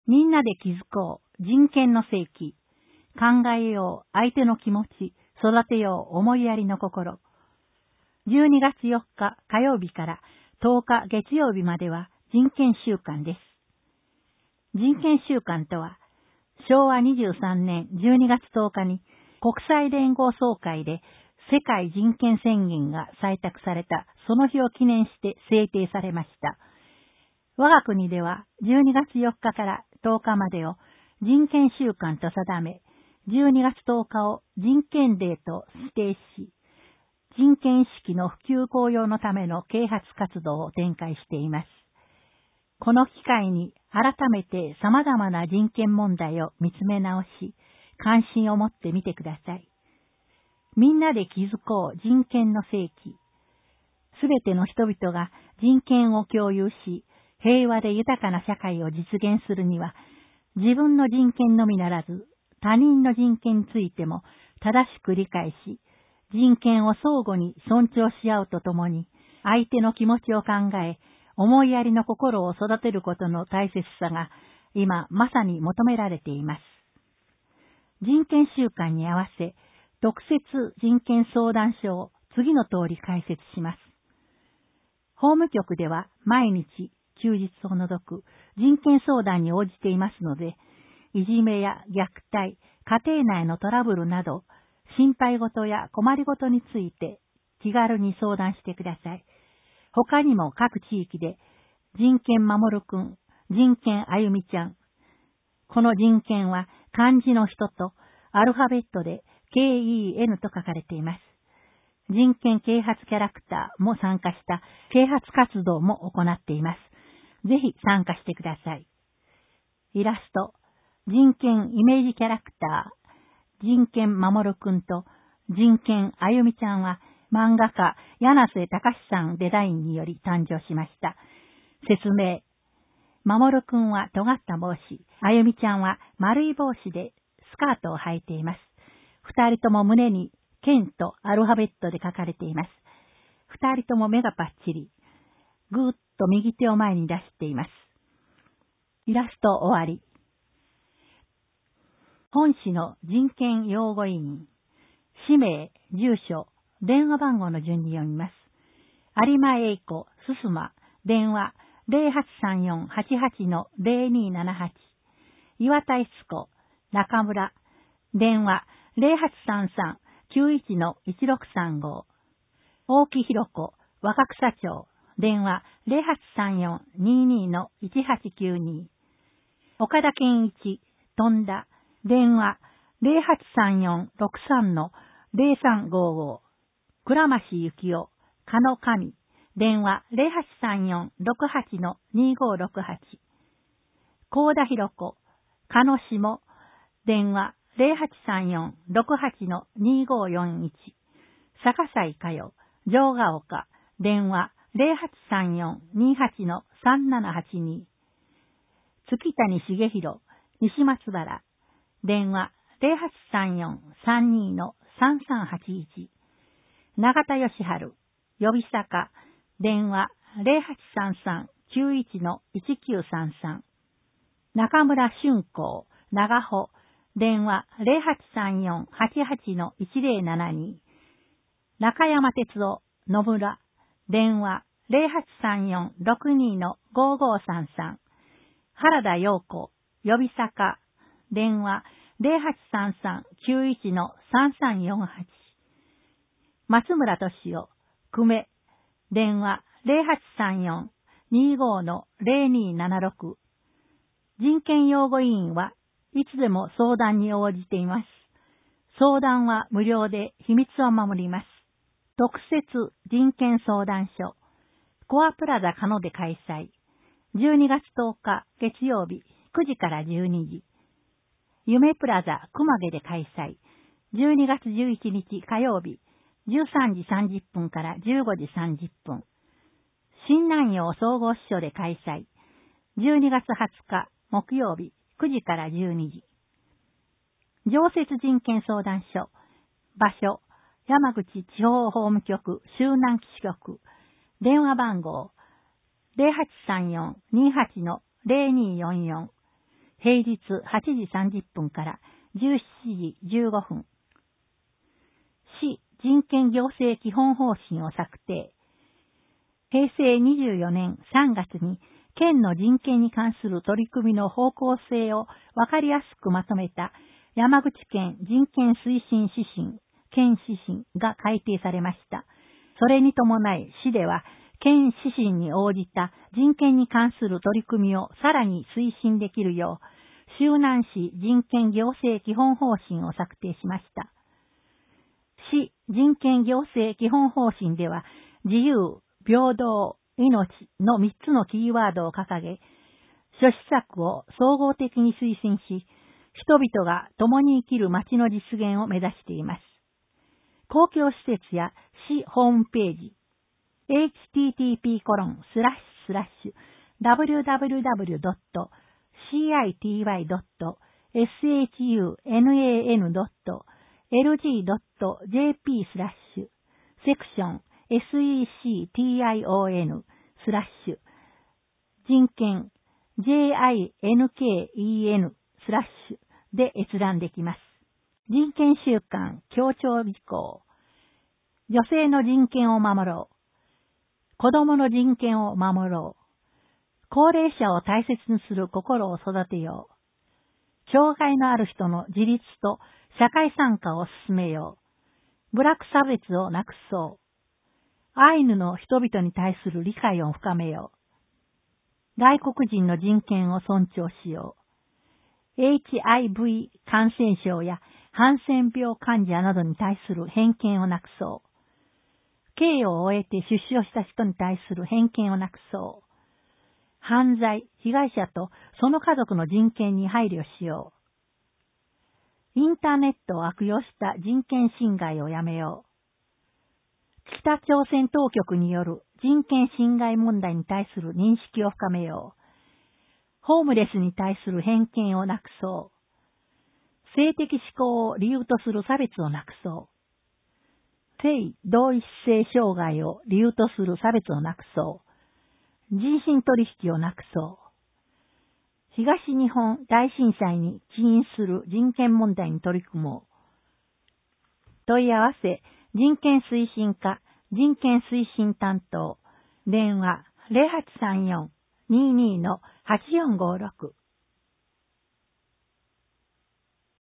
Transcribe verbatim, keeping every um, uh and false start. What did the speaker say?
みんなで気づこう、人権の世紀。考えよう、相手の気持ち、育てよう、思いやりの心。じゅうにがつよっか火曜日からとおか月曜日までは人権週間です。人権週間とは、しょうわにじゅうさんねんじゅうにがつとおかに国際連合総会で世界人権宣言が採択されたその日を記念して制定されました。我が国ではじゅうにがつよっかからとおかまでを人権週間と定め、じゅうにがつとおかを人権デーと指定し、人権意識の普及向上のための啓発活動を展開しています。この機会に改めて様々な人権問題を見つめ直し、関心を持ってみてください。みんなで気づこう人権の世紀。すべての人々が人権を共有し、平和で豊かな社会を実現するには、自分の人権のみならず、他人の人権についても正しく理解し、人権を相互に尊重し合うとともに、相手の気持ちを考え、思いやりの心を育てることの大切さが、今まさに求められています。人権週間に合わせ、特設人権相談所を次の通り開設します。法務局では毎日、休日を除く人権相談に応じていますので、いじめや虐待、家庭内のトラブルなど、心配事や困り事について気軽に相談してください。他にも各地域で、人権守るくん、人権あゆみちゃん。この人権は漢字の人とアルファベットで ケーイーエヌ と書かれています。人権啓発キャラクターも参加した啓発活動も行っています。ぜひ参加してください。イラスト、人権イメージキャラクター、人権守るくんと人権あゆみちゃんは漫画家柳瀬隆さんデザインにより誕生しました。説明。守るくんは尖った帽子、あゆみちゃんは丸い帽子でスカートを履いています。二人とも胸に剣とアルファベットで書かれています。二人とも目がパッチリ。ぐーっと右手を前に出しています。イラスト終わり。本市の人権擁護委員、氏名、住所、電話番号の順に読みます。有馬英子、すすま、電話 ゼロはちさんよんはちはちのゼロにーななはち。岩田悦子、中村、電話ゼロはちさんさんきゅういちのいちろくさんご。大木弘子、若草町、電話ゼロはちさんよんにーにーのいちはちきゅうに。岡田健一、富田、電話ゼロはちさんよんろくさんのゼロさんごご。倉増幸男、加野上、電話ゼロはちさんよんろくはちのにーごろくはち。高田博子、加野下、電話ゼロはちさんよんろくはちのにーごよんいち。坂西佳代、城ヶ丘、電話ゼロはちさんよんにーはちのさんななはちに。月谷重弘、西松原、電話ゼロはちさんよんさんにーのさんさんはちいち。永田義春、呼び坂、電話ゼロはちさんさんきゅういちのいちきゅうさんさん。中村俊光、長穂、電話ゼロはちさんよんはちはちのいちゼロななに。中山哲夫、野村、電話ゼロはちさんよんろくにーのごごさんさん。原田陽子、呼び坂、電話ゼロはちさんさんきゅういちのさんさんよんはち。松村敏夫、久米、電話ゼロはちさんよんにーごのゼロにーななろく。人権擁護委員はいつでも相談に応じています。相談は無料で秘密を守ります。特設人権相談所、コアプラザ加野で開催。じゅうにがつとおか月曜日くじからじゅうにじ。夢プラザ熊毛で開催。じゅうにがつじゅういちにち火曜日じゅうさんじさんじゅっぷんからじゅうごじさんじゅっぷん。新南陽総合支所で開催。じゅうにがつはつか木曜日くじからじゅうにじ。常設人権相談所。場所、山口地方法務局周南基支局。電話番号ゼロはちさんよんにーはちのゼロにーよんよん。 平日はちじさんじゅっぷんからじゅうしちじじゅうごふん。市人権行政基本方針を策定。平成にじゅうよねんさんがつに県の人権に関する取り組みの方向性をわかりやすくまとめた山口県人権推進指針、県指針が改定されました。それに伴い市では県指針に応じた人権に関する取り組みをさらに推進できるよう、周南市人権行政基本方針を策定しました。市人権行政基本方針では、自由、平等、命のみっつのキーワードを掲げ、諸施策を総合的に推進し、人々が共に生きる街の実現を目指しています。公共施設や市ホームページ、エイチティーティーピーコロンスラッシュスラッシュダブリューダブリューダブリュードットシーアイティーワイドットエスエイチユーエヌエーエヌドットエルジードットジェーピースラッシュセクション エスイーシーティーアイオーエヌ スラッシュ人権 ジェーアイエヌケーイーエヌ スラッシュで閲覧できます。人権週間強調事項。女性の人権を守ろう。子供の人権を守ろう。高齢者を大切にする心を育てよう。障害のある人の自立と社会参加を進めよう。部落差別をなくそう。アイヌの人々に対する理解を深めよう。外国人の人権を尊重しよう。エイチアイブイ 感染症やハンセン病患者などに対する偏見をなくそう。刑を終えて出所した人に対する偏見をなくそう。犯罪、被害者とその家族の人権に配慮しよう。インターネットを悪用した人権侵害をやめよう。北朝鮮当局による人権侵害問題に対する認識を深めよう。ホームレスに対する偏見をなくそう。性的指向を理由とする差別をなくそう。性同一性障害を理由とする差別をなくそう。人身取引をなくそう。東日本大震災に起因する人権問題に取り組もう。問い合わせ、人権推進課、人権推進担当、電話ゼロはちさんよん にーにー はちよんごろく